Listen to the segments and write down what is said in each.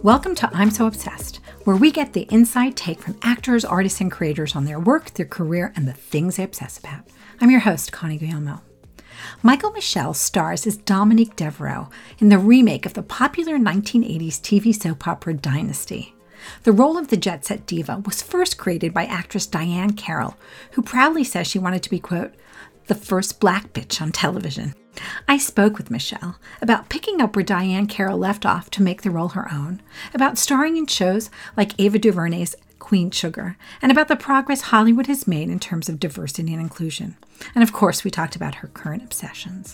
Welcome to I'm So Obsessed, where we get the inside take from actors, artists, and creators on their work, their career, and the things they obsess about. I'm your host, Connie Guillermo. Michael Michel stars as Dominique Devereaux in the remake of the popular 1980s TV soap opera Dynasty. The role of the jet set diva was first created by actress Diahann Carroll, who proudly says she wanted to be, quote, the first black bitch on television. I spoke with Michel about picking up where Diahann Carroll left off to make the role her own, about starring in shows like Ava DuVernay's Queen Sugar, and about the progress Hollywood has made in terms of diversity and inclusion. And of course, we talked about her current obsessions.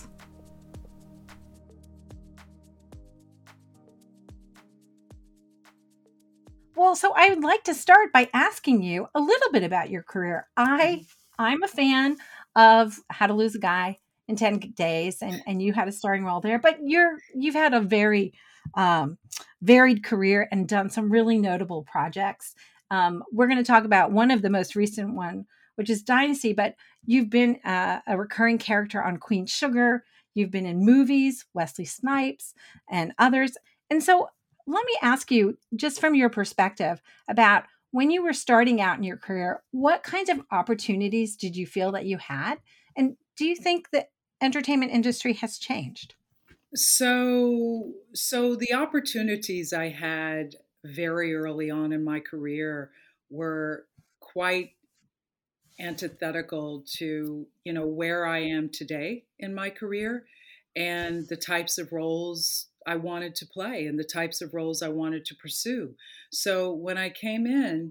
Well, so I would like to start by asking you a little bit about your career. I'm a fan of How to Lose a Guy in 10 Days, and you had a starring role there, but you've had a very varied career and done some really notable projects. We're going to talk about one of the most recent one, which is Dynasty, but you've been a recurring character on Queen Sugar. You've been in movies, Wesley Snipes and others. And so let me ask you, just from your perspective, about when you were starting out in your career, what kinds of opportunities did you feel that you had? And do you think the entertainment industry has changed? So the opportunities I had very early on in my career were quite antithetical to, where I am today in my career and the types of roles I wanted to play and the types of roles I wanted to pursue. So when I came in,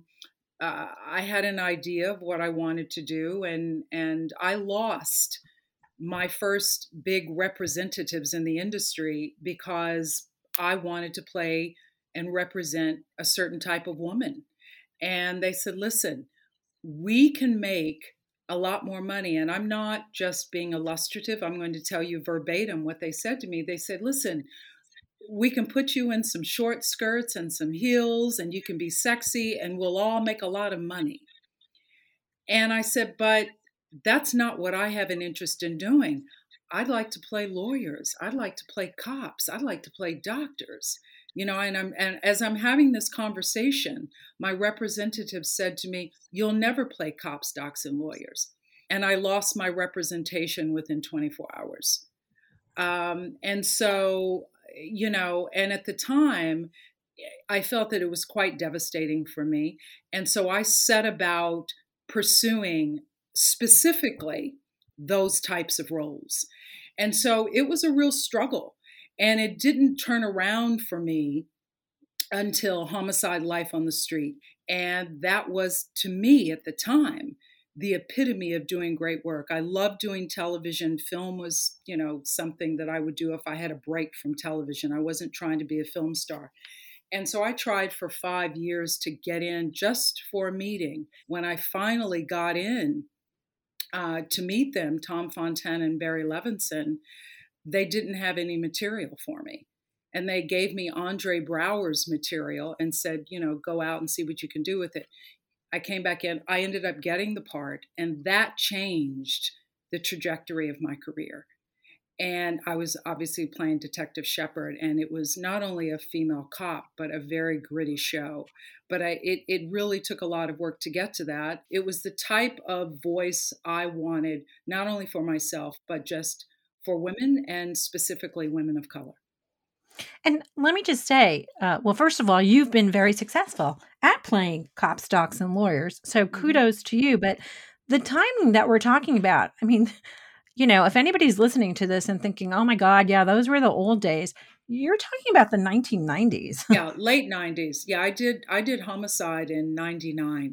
I had an idea of what I wanted to do, and I lost my first big representatives in the industry because I wanted to play and represent a certain type of woman. And they said, listen, we can make a lot more money. And I'm not just being illustrative. I'm going to tell you verbatim what they said to me. They said, listen, we can put you in some short skirts and some heels, and you can be sexy, and we'll all make a lot of money. And I said, but that's not what I have an interest in doing. I'd like to play lawyers. I'd like to play cops. I'd like to play doctors. And as I'm having this conversation, my representative said to me, you'll never play cops, docs, and lawyers. And I lost my representation within 24 hours. And so, and at the time, I felt that it was quite devastating for me. And so I set about pursuing specifically those types of roles. And so it was a real struggle. And it didn't turn around for me until Homicide: Life on the Street. And that was, to me at the time, the epitome of doing great work. I loved doing television. Film was, something that I would do if I had a break from television. I wasn't trying to be a film star. And so I tried for 5 years to get in just for a meeting. When I finally got in to meet them, Tom Fontaine and Barry Levinson, they didn't have any material for me. And they gave me Andre Braugher's material and said, go out and see what you can do with it. I came back in. I ended up getting the part, and that changed the trajectory of my career. And I was obviously playing Detective Shepard, and it was not only a female cop, but a very gritty show. But it really took a lot of work to get to that. It was the type of voice I wanted, not only for myself, but just for women, and specifically women of color. And let me just say, well, first of all, you've been very successful at playing cops, docs, and lawyers. So kudos to you. But the timing that we're talking about, I mean, if anybody's listening to this and thinking, oh my God, yeah, those were the old days, you're talking about the 1990s. Yeah, late 90s. Yeah, I did Homicide in 99.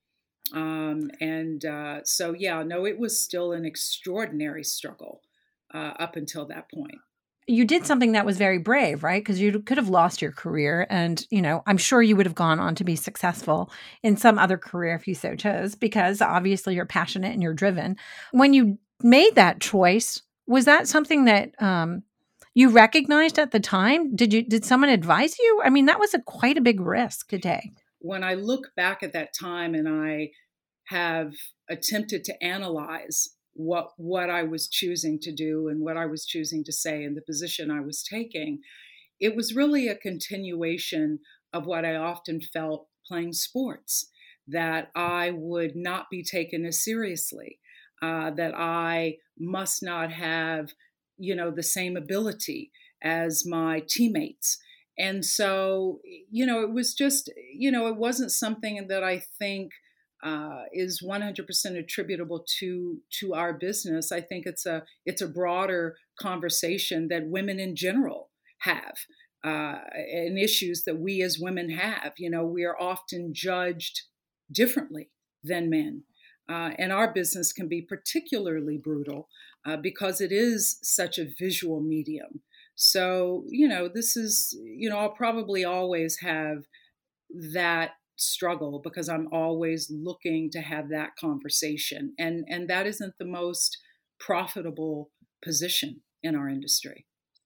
So, yeah, no, it was still an extraordinary struggle up until that point. You did something that was very brave, right? Because you could have lost your career. And, I'm sure you would have gone on to be successful in some other career if you so chose, because obviously you're passionate and you're driven. When you made that choice, was that something that you recognized at the time? Did someone advise you? I mean, that was quite a big risk to take. When I look back at that time and I have attempted to analyze what I was choosing to do and what I was choosing to say and the position I was taking, it was really a continuation of what I often felt playing sports, that I would not be taken as seriously, that I must not have, the same ability as my teammates. And so, it was just, it wasn't something that I think is 100% attributable to our business. I think it's a broader conversation that women in general have, and issues that we as women have. We are often judged differently than men. And our business can be particularly brutal because it is such a visual medium. So, this is, I'll probably always have that struggle because I'm always looking to have that conversation. And that isn't the most profitable position in our industry.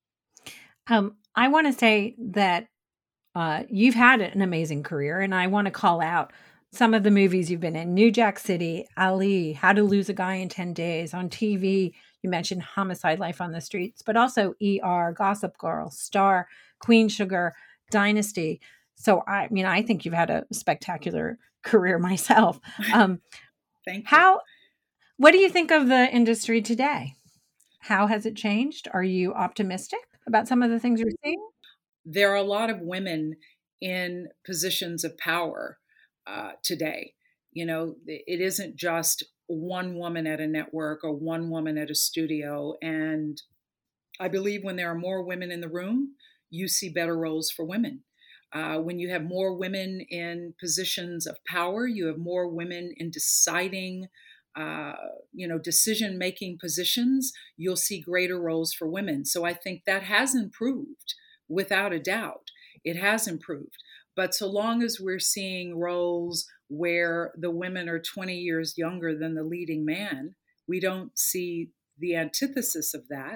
I want to say that you've had an amazing career, and I want to call out some of the movies you've been in: New Jack City, Ali, How to Lose a Guy in 10 Days. On TV, you mentioned Homicide: Life on the Streets, but also ER, Gossip Girl, Star, Queen Sugar, Dynasty. So, I mean, I think you've had a spectacular career myself. Thank you. What do you think of the industry today? How has it changed? Are you optimistic about some of the things you're seeing? There are a lot of women in positions of power today. It isn't just one woman at a network or one woman at a studio. And I believe when there are more women in the room, you see better roles for women. When you have more women in positions of power, you have more women in deciding, decision-making positions, you'll see greater roles for women. So I think that has improved without a doubt. It has improved. But so long as we're seeing roles where the women are 20 years younger than the leading man, we don't see the antithesis of that.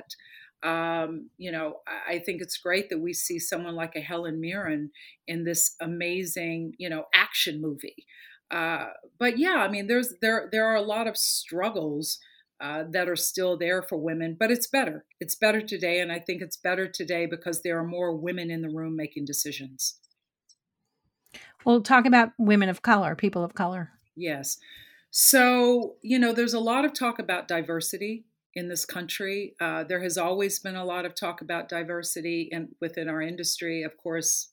I think it's great that we see someone like a Helen Mirren in this amazing, action movie. But yeah, I mean, there are a lot of struggles that are still there for women, but it's better. It's better today, and I think it's better today because there are more women in the room making decisions. Well, talk about women of color, people of color. Yes. So, there's a lot of talk about diversity in this country. There has always been a lot of talk about diversity within our industry. Of course,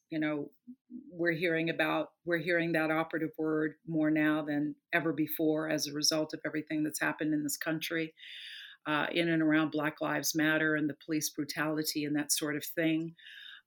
we're hearing that operative word more now than ever before as a result of everything that's happened in this country, in and around Black Lives Matter and the police brutality and that sort of thing.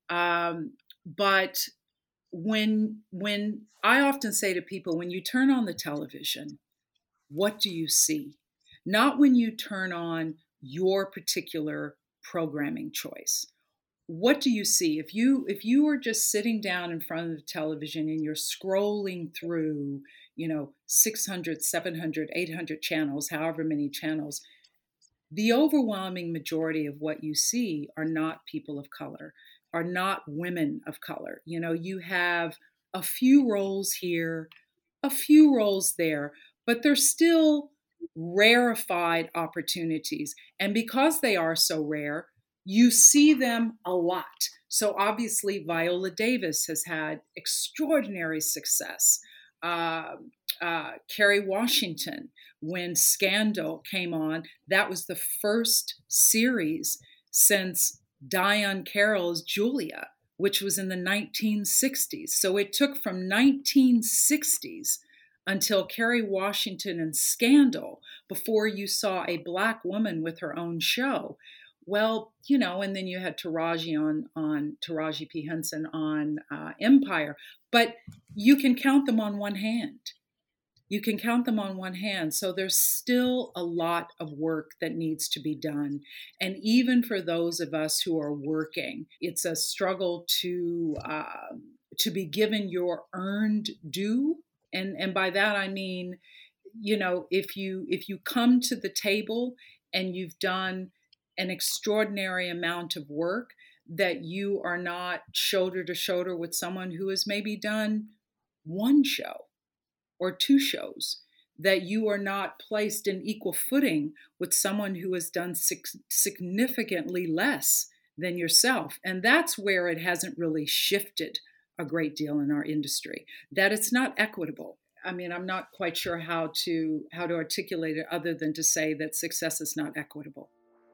But when I often say to people, when you turn on the television, what do you see? Not when you turn on your particular programming choice. What do you see? If you are just sitting down in front of the television and you're scrolling through, 600, 700, 800 channels, however many channels, the overwhelming majority of what you see are not people of color, are not women of color. You have a few roles here, a few roles there, but they're still rarefied opportunities. And because they are so rare, you see them a lot. So obviously, Viola Davis has had extraordinary success. Kerry Washington, when Scandal came on, that was the first series since Diahann Carroll's Julia, which was in the 1960s. So it took from 1960s until Kerry Washington and Scandal before you saw a Black woman with her own show. Well, and then you had Taraji P. Henson on Empire, but you can count them on one hand. You can count them on one hand. So there's still a lot of work that needs to be done. And even for those of us who are working, it's a struggle to be given your earned due. And by that I mean, if you come to the table and you've done an extraordinary amount of work, that you are not shoulder to shoulder with someone who has maybe done one show or two shows, that you are not placed in equal footing with someone who has done significantly less than yourself. And that's where it hasn't really shifted a great deal in our industry, that it's not equitable. I mean, I'm not quite sure how to articulate it other than to say that success is not equitable.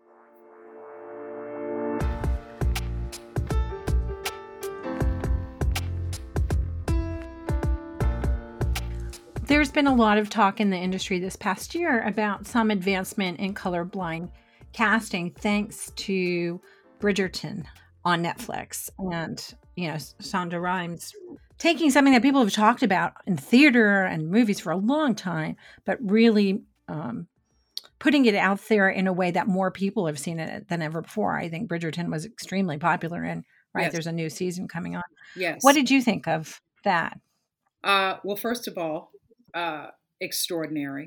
There's been a lot of talk in the industry this past year about some advancement in colorblind casting thanks to Bridgerton on Netflix and, Shonda Rhimes taking something that people have talked about in theater and movies for a long time, but really putting it out there in a way that more people have seen it than ever before. I think Bridgerton was extremely popular, and Yes. there's a new season coming on. Yes. What did you think of that? Well, first of all, extraordinary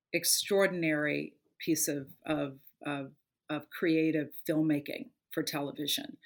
piece of creative filmmaking for television,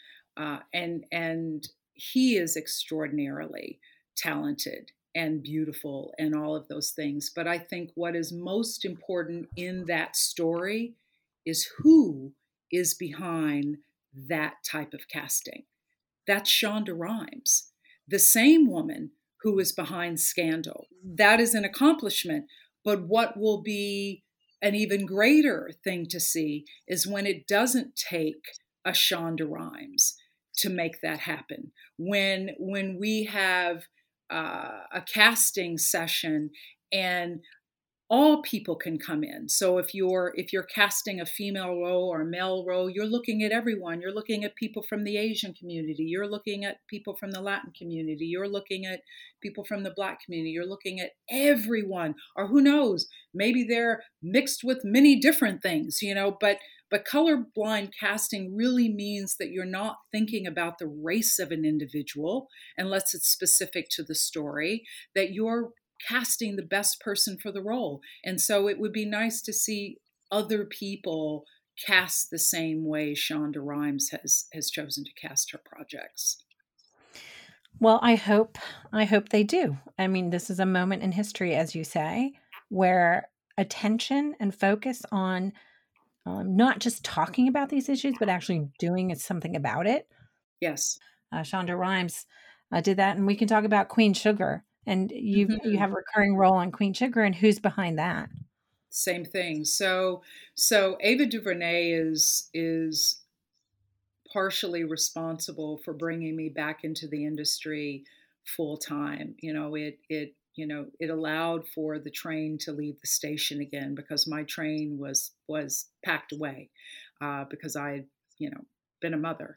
and he is extraordinarily talented and beautiful and all of those things. But I think what is most important in that story is who is behind that type of casting. That's Shonda Rhimes, the same woman who is behind Scandal. That is an accomplishment. But what will be an even greater thing to see is when it doesn't take a Shonda Rhimes to make that happen. When we have a casting session and all people can come in. So if you're casting a female role or a male role, you're looking at everyone. You're looking at people from the Asian community. You're looking at people from the Latin community. You're looking at people from the Black community. You're looking at everyone. Or who knows, maybe they're mixed with many different things, but colorblind casting really means that you're not thinking about the race of an individual unless it's specific to the story, that you're casting the best person for the role. And so it would be nice to see other people cast the same way Shonda Rhimes has chosen to cast her projects. Well, I hope they do. I mean, this is a moment in history, as you say, where attention and focus on not just talking about these issues, but actually doing something about it. Yes. Shonda Rhimes did that, and we can talk about Queen Sugar. And you have a recurring role on Queen Sugar, and who's behind that? Same thing. So Ava DuVernay is partially responsible for bringing me back into the industry full time. It allowed for the train to leave the station again because my train was packed away because I had been a mother.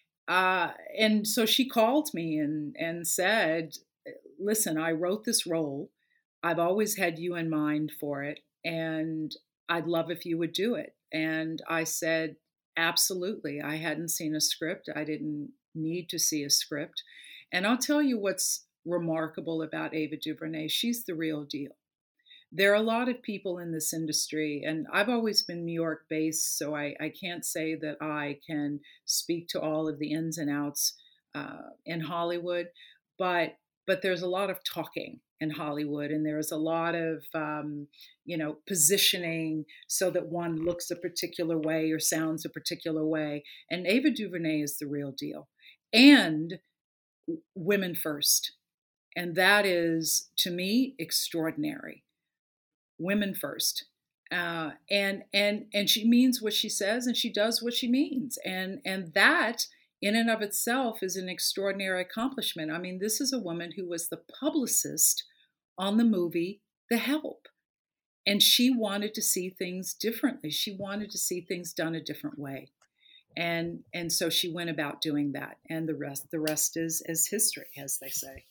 And so she called me and said, listen, I wrote this role. I've always had you in mind for it, and I'd love if you would do it. And I said, absolutely. I hadn't seen a script. I didn't need to see a script. And I'll tell you what's remarkable about Ava DuVernay. She's the real deal. There are a lot of people in this industry, and I've always been New York based, so I can't say that I can speak to all of the ins and outs in Hollywood, but there's a lot of talking in Hollywood, and there's a lot of positioning so that one looks a particular way or sounds a particular way. And Ava DuVernay is the real deal, and women first, and that is to me extraordinary. Women first. And she means what she says, and she does what she means, and that in and of itself is an extraordinary accomplishment. I mean, this is a woman who was the publicist on the movie The Help, and she wanted to see things differently. She wanted to see things done a different way, and so she went about doing that, and the rest is history, as they say.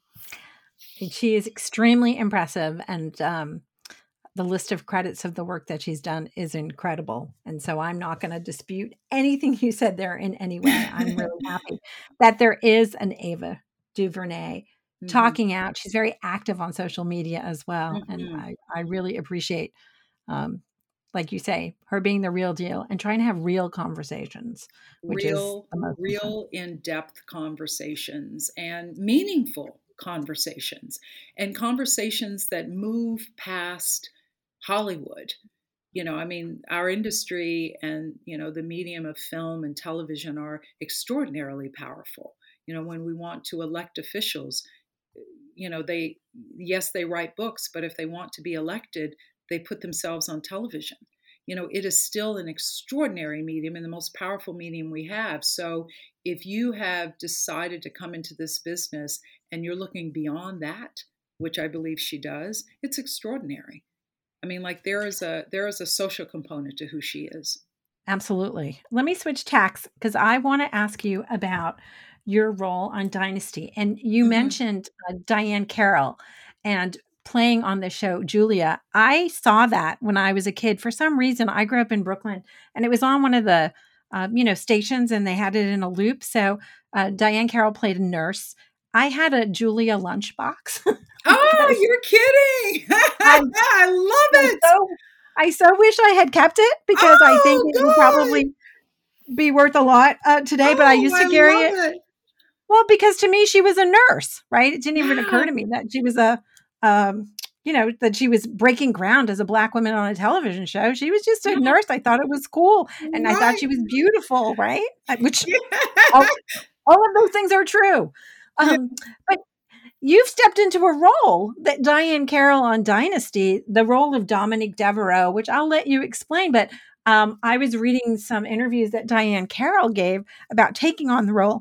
She is extremely impressive, and the list of credits of the work that she's done is incredible. And so I'm not going to dispute anything you said there in any way. I'm really happy that there is an Ava DuVernay talking out. She's very active on social media as well. And I really appreciate, like you say, her being the real deal and trying to have real conversations, which is the most real in-depth conversations and meaningful conversations, and conversations that move past Hollywood. I mean, our industry and, the medium of film and television are extraordinarily powerful. When we want to elect officials, they, yes, they write books, but if they want to be elected, they put themselves on television. It is still an extraordinary medium and the most powerful medium we have. So if you have decided to come into this business and you're looking beyond that, which I believe she does, it's extraordinary. I mean, like there is a social component to who she is. Absolutely. Let me switch tacks because I want to ask you about your role on Dynasty. And you Hmm. mentioned Diane Carroll and playing on the show Julia. I saw that when I was a kid. For some reason, I grew up in Brooklyn, and it was on one of the stations, and they had it in a loop. So Diane Carroll played a nurse. I had a Julia lunchbox Oh, because you're kidding! I I I love it. so I so wish I had kept it because I think Oh it would God! probably be worth a lot, today, but I Oh, used to I carry it. love it. Well, because to me, she was a nurse, right? It didn't even occur Yeah, to me that she was that she was breaking ground as a Black woman on a television show. She was just a no, nurse. I thought it was cool, and I thought right. she was beautiful, right? Which Yeah, all, all of those things are true. yeah. But you've stepped into a role that Diane Carroll on Dynasty, the role of Dominique Devereaux, which I'll let you explain. But I was reading some interviews that Diane Carroll gave about taking on the role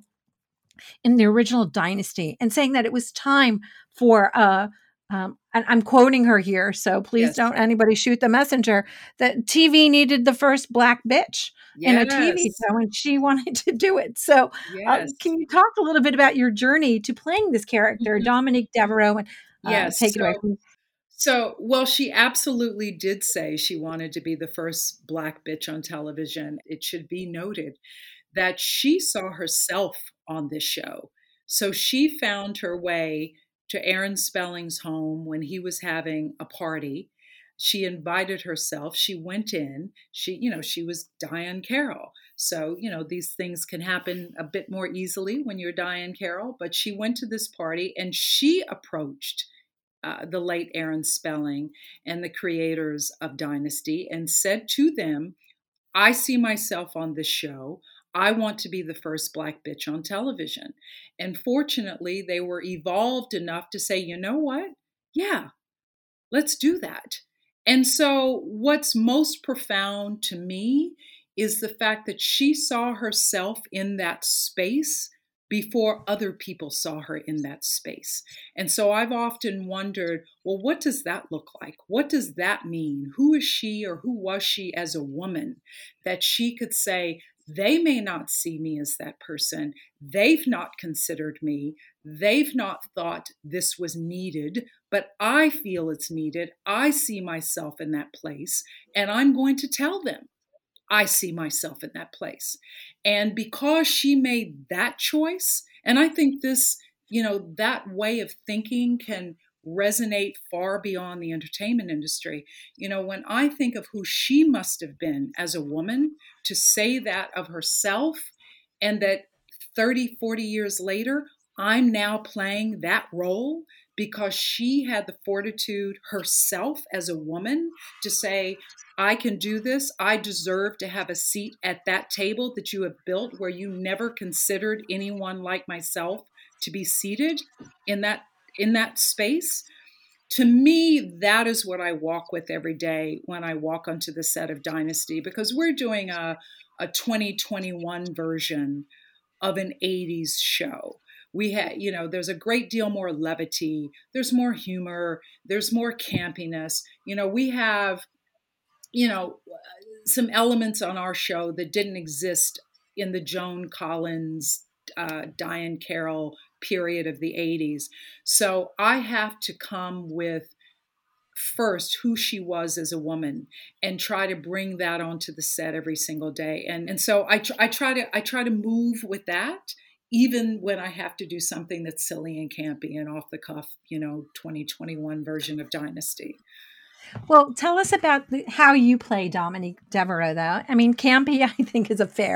in the original Dynasty and saying that it was time for and I'm quoting her here, so please Yes, don't anybody shoot the messenger, that TV needed the first Black bitch in a TV yes, show and she wanted to do it. So yes. can you talk a little bit about your journey to playing this character, Mhm. Dominique Devereaux, and Yes. take it away from me? Well, she absolutely did say she wanted to be the first Black bitch on television. It should be noted that she saw herself on this show. So she found her way to Aaron Spelling's home when he was having a party. She invited herself. She went in. She was Diane Carroll. So, these things can happen a bit more easily when you're Diane Carroll. But she went to this party and she approached the late Aaron Spelling and the creators of Dynasty and said to them, I see myself on this show. I want to be the first Black bitch on television. And fortunately, they were evolved enough to say, you know what? Yeah, let's do that. And so, what's most profound to me is the fact that she saw herself in that space before other people saw her in that space. And so, I've often wondered, well, what does that look like? What does that mean? Who is she or who was she as a woman that she could say, they may not see me as that person. They've not considered me. They've not thought this was needed, but I feel it's needed. I see myself in that place, and I'm going to tell them I see myself in that place. And because she made that choice, and I think that way of thinking can resonate far beyond the entertainment industry. When I think of who she must have been as a woman to say that of herself, and that 30, 40 years later, I'm now playing that role because she had the fortitude herself as a woman to say, I can do this. I deserve to have a seat at that table that you have built where you never considered anyone like myself to be seated in that space. To me, that is what I walk with every day when I walk onto the set of Dynasty, because we're doing a 2021 version of an 80s show. We had, there's a great deal more levity, there's more humor, there's more campiness. We have, you know, some elements on our show that didn't exist in the Joan Collins, Diane Carroll period of the 80s. So I have to come with first who she was as a woman and try to bring that onto the set every single day. And so I try to move with that even when I have to do something that's silly and campy and off the cuff, 2021 version of Dynasty. Well, tell us about how you play Dominique Devereaux, though. I mean, campy, I think,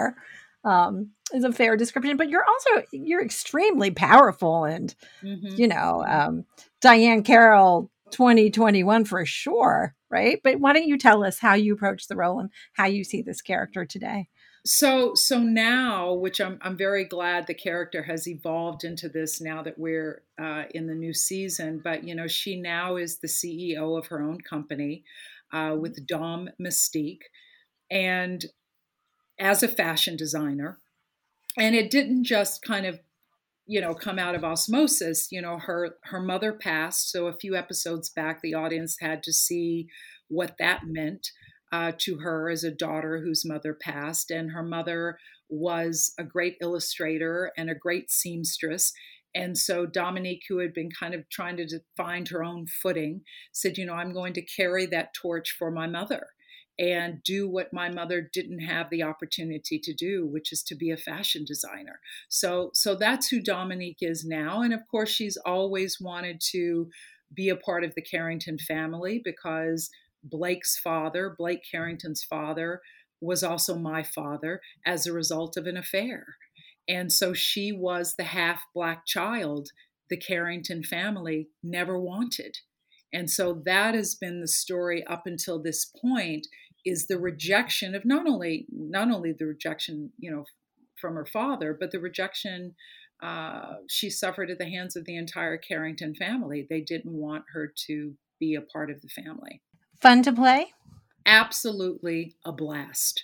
is a fair description. But you're extremely powerful, and Hmm. you know, um, Diane Carroll. 2021 for sure, right? But why don't you tell us how you approach the role and how you see this character today? So now, which I'm very glad the character has evolved into this now that we're in the new season. But she now is the CEO of her own company with Dom Mystique, and as a fashion designer. And it didn't just kind of come out of osmosis. Her mother passed, so a few episodes back, the audience had to see what that meant to her as a daughter whose mother passed. And her mother was a great illustrator and a great seamstress. And so Dominique, who had been kind of trying to find her own footing, said, I'm going to carry that torch for my mother and do what my mother didn't have the opportunity to do, which is to be a fashion designer. So that's who Dominique is now. And of course, she's always wanted to be a part of the Carrington family because Blake Carrington's father, was also my father as a result of an affair. And so she was the half Black child the Carrington family never wanted. And so that has been the story up until this point, is the rejection of not only the rejection, from her father, but the rejection she suffered at the hands of the entire Carrington family. They didn't want her to be a part of the family. Fun to play? Absolutely a blast.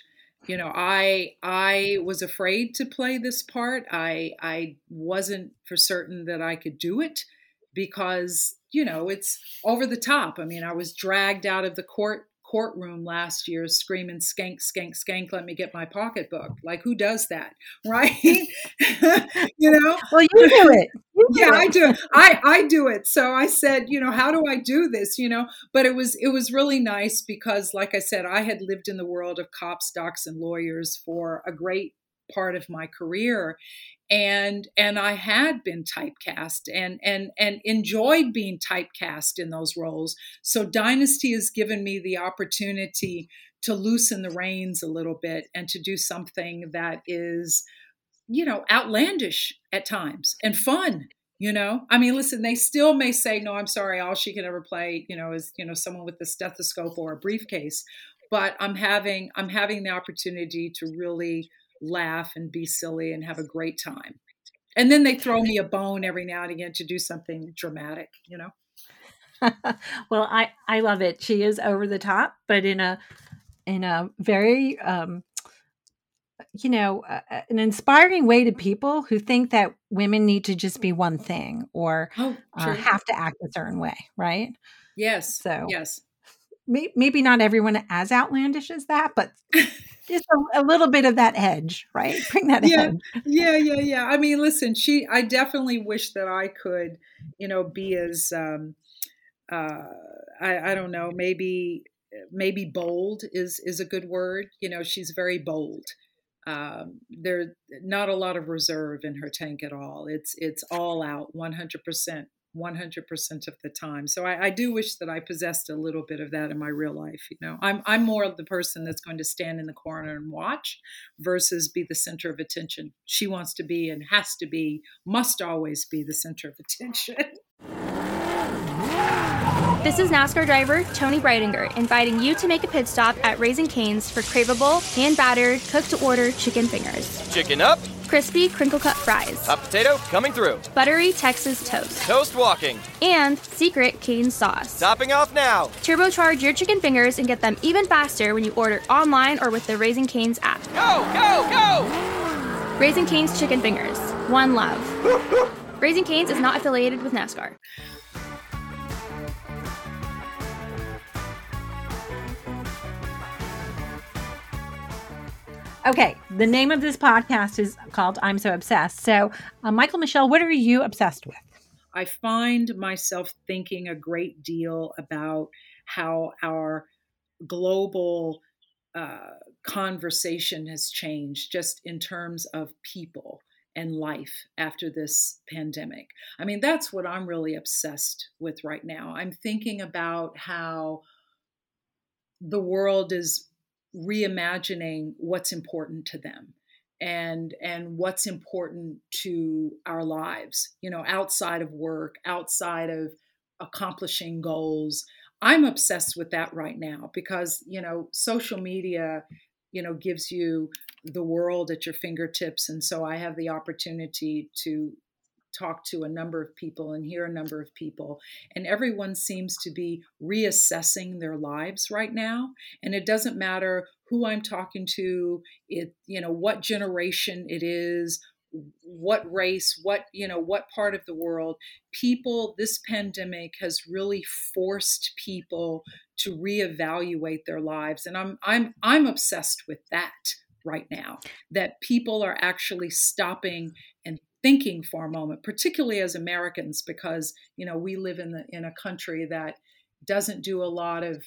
I was afraid to play this part. I wasn't for certain that I could do it because, it's over the top. I mean, I was dragged out of the courtroom last year screaming, "Skank, skank, skank, let me get my pocketbook." Like, who does that? Right? Well, you do it. I do. I do it. So I said, how do I do this? But it was really nice because, like I said, I had lived in the world of cops, docs, and lawyers for a great part of my career. And I had been typecast and enjoyed being typecast in those roles. So Dynasty has given me the opportunity to loosen the reins a little bit and to do something that is, outlandish at times and fun. I mean, listen, they still may say, no, I'm sorry, all she can ever play, is, someone with a stethoscope or a briefcase. But I'm having the opportunity to really laugh and be silly and have a great time. And then they throw me a bone every now and again to do something dramatic, Well, I love it. She is over the top, but in a very an inspiring way to people who think that women need to just be one thing or have to act a certain way, right? Yes. So yes, maybe not everyone as outlandish as that, but just a little bit of that edge, right? Bring that edge. Yeah. I mean, listen, I definitely wish that I could, be as, I don't know, maybe bold is a good word. She's very bold. There's not a lot of reserve in her tank at all. It's all out 100%. 100% of the time. So I do wish that I possessed a little bit of that in my real life. I'm more of the person that's going to stand in the corner and watch versus be the center of attention. She wants to be and has to be, must always be the center of attention. This is NASCAR driver Tony Breidinger inviting you to make a pit stop at Raising Cane's for craveable, hand-battered, cooked-to-order chicken fingers. Chicken up. Crispy, crinkle-cut fries. Hot potato coming through. Buttery Texas toast. Toast walking. And secret Cane's sauce. Topping off now. Turbocharge your chicken fingers and get them even faster when you order online or with the Raising Cane's app. Go! Raising Cane's chicken fingers. One love. Raising Cane's is not affiliated with NASCAR. Okay, the name of this podcast is called I'm So Obsessed. So, Michael, Michelle, what are you obsessed with? I find myself thinking a great deal about how our global conversation has changed just in terms of people and life after this pandemic. I mean, that's what I'm really obsessed with right now. I'm thinking about how the world is reimagining what's important to them and what's important to our lives, outside of work, outside of accomplishing goals. I'm obsessed with that right now because, social media, gives you the world at your fingertips. And so I have the opportunity to talk to a number of people and hear a number of people, and everyone seems to be reassessing their lives right now. And it doesn't matter who I'm talking to, what generation it is, what race, what part of the world. This pandemic has really forced people to reevaluate their lives, and I'm obsessed with that right now, that people are actually stopping and thinking for a moment, particularly as Americans, because we live in a country that doesn't do a lot of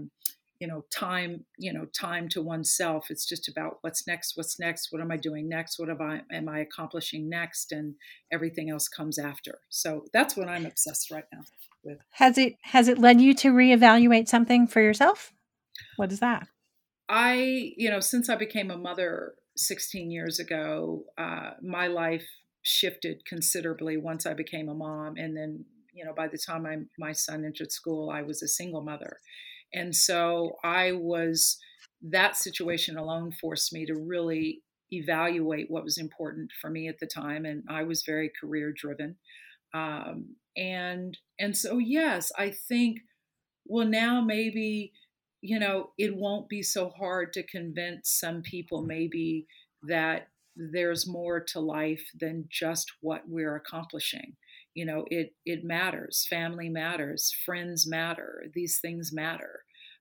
time to oneself. It's just about what's next, what am I doing next, am I accomplishing next, and everything else comes after. So that's what I'm obsessed right now with. Has it led you to reevaluate something for yourself? What is that? Since I became a mother 16 years ago, my life shifted considerably once I became a mom. And then, by the time my son entered school, I was a single mother. And so that situation alone forced me to really evaluate what was important for me at the time. And I was very career driven. And so, yes, I think, well, now maybe, it won't be so hard to convince some people maybe that there's more to life than just what we're accomplishing. It matters. Family matters. Friends matter. These things matter.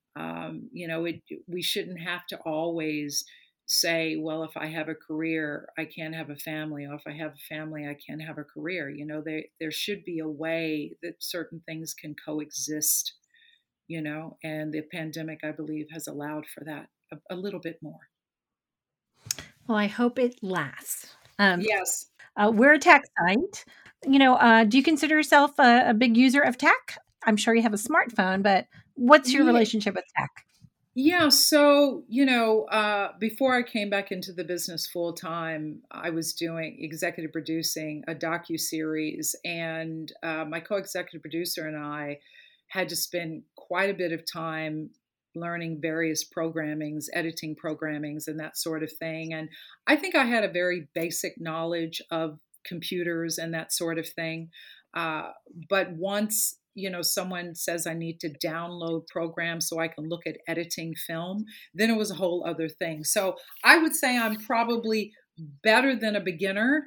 We shouldn't have to always say, well, if I have a career, I can't have a family, or if I have a family, I can't have a career. There should be a way that certain things can coexist, and the pandemic, I believe, has allowed for that a little bit more. Well, I hope it lasts. Yes. We're a tech site. Do you consider yourself a big user of tech? I'm sure you have a smartphone, but what's your relationship with tech? Yeah. So, before I came back into the business full time, I was doing executive producing a docuseries, and my co-executive producer and I had to spend quite a bit of time learning various programmings, editing programmings, and that sort of thing. And I think I had a very basic knowledge of computers and that sort of thing. But once someone says I need to download programs so I can look at editing film, then it was a whole other thing. So I would say I'm probably better than a beginner.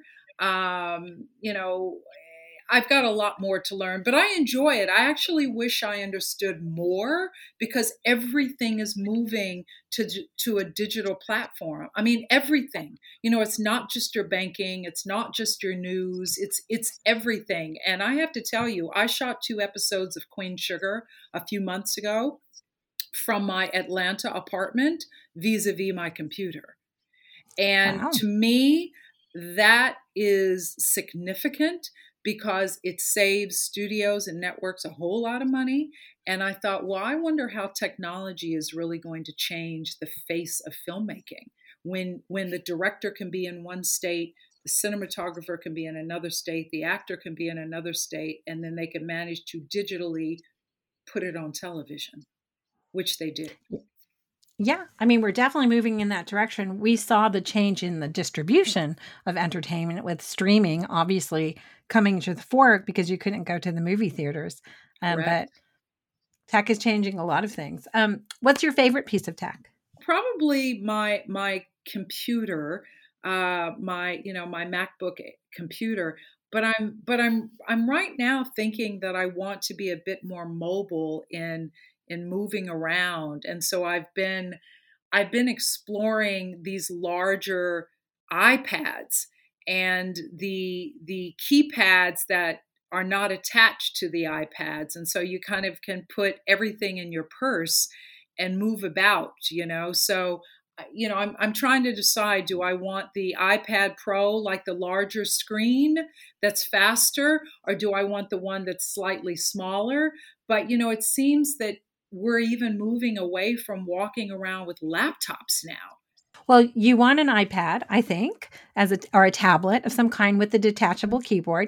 I've got a lot more to learn, but I enjoy it. I actually wish I understood more, because everything is moving to a digital platform. I mean, everything. It's not just your banking, it's not just your news, it's everything. And I have to tell you, I shot 2 episodes of Queen Sugar a few months ago from my Atlanta apartment vis-a-vis my computer. And Wow. To me, that is significant, because it saves studios and networks a whole lot of money. And I thought, well, I wonder how technology is really going to change the face of filmmaking. When the director can be in one state, the cinematographer can be in another state, the actor can be in another state, and then they can manage to digitally put it on television, which they did. Yeah, I mean, we're definitely moving in that direction. We saw the change in the distribution of entertainment with streaming, obviously coming to the fore because you couldn't go to the movie theaters. But tech is changing a lot of things. What's your favorite piece of tech? Probably my computer, my MacBook computer. But I'm right now thinking that I want to be a bit more mobile in moving around. And so I've been exploring these larger iPads and the keypads that are not attached to the iPads. And so you kind of can put everything in your purse and move about, So, I'm trying to decide, do I want the iPad Pro, like the larger screen that's faster, or do I want the one that's slightly smaller? But, it seems that we're even moving away from walking around with laptops now. Well, you want an iPad, I think, or a tablet of some kind with a detachable keyboard.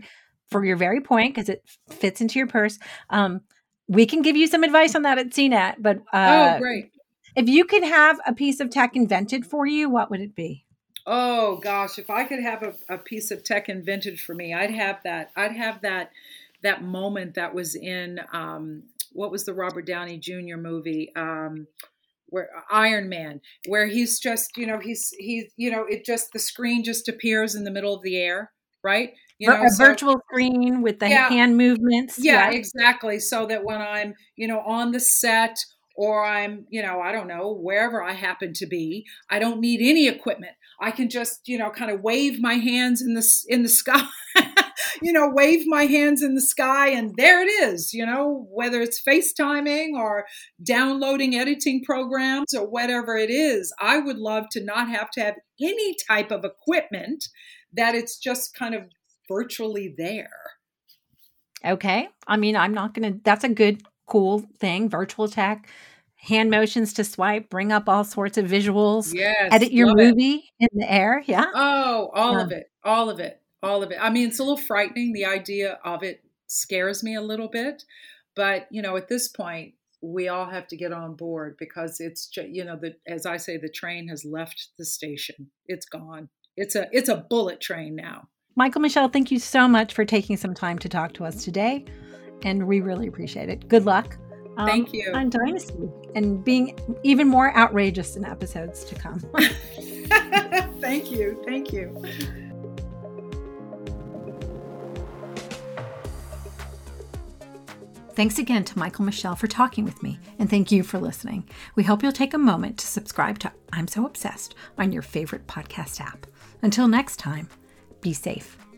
for your very point, because it fits into your purse, we can give you some advice on that at CNET. But great. If you could have a piece of tech invented for you, what would it be? Oh gosh, if I could have a piece of tech invented for me, I'd have that. I'd have that moment that was in what was the Robert Downey Jr. movie, where Iron Man, where he's just, he's it just, the screen just appears in the middle of the air, right? Virtual screen with the hand movements. Yeah, exactly. So that when I'm, on the set, or I'm, I don't know, wherever I happen to be, I don't need any equipment. I can just, kind of wave my hands in the sky, wave my hands in the sky, and there it is, whether it's FaceTiming or downloading editing programs or whatever it is. I would love to not have to have any type of equipment, that it's just kind of virtually there. Okay. I mean, that's a good, cool thing. Virtual tech, hand motions to swipe, bring up all sorts of visuals, edit your movie in the air. Yeah. Oh, all of it. I mean, it's a little frightening. The idea of it scares me a little bit, but at this point, we all have to get on board, because it's just, as I say, the train has left the station. It's gone. It's a bullet train now. Michael Michelle, thank you so much for taking some time to talk to us today, and we really appreciate it. Good luck. Thank you. On Dynasty, and being even more outrageous in episodes to come. Thank you. Thank you. Thanks again to Michael Michelle for talking with me, and thank you for listening. We hope you'll take a moment to subscribe to I'm So Obsessed on your favorite podcast app. Until next time, be safe.